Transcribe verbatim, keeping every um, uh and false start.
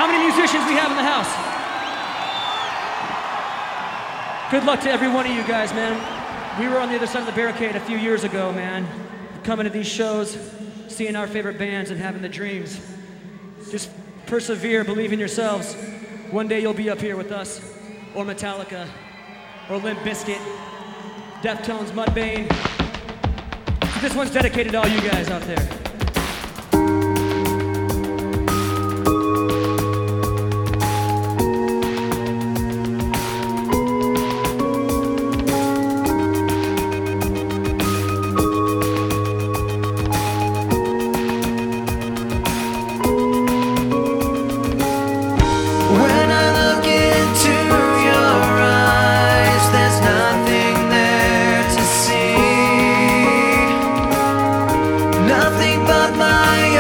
How many musicians we have in the house? Good luck to every one of you guys, man. We were on the other side of the barricade a few years ago, man. Coming to these shows, seeing our favorite bands and having the dreams. Just persevere, believe in yourselves. One day you'll be up here with us, or Metallica, or Limp Bizkit, Deftones, Mudvayne. This one's dedicated to all you guys out there. Nothing but my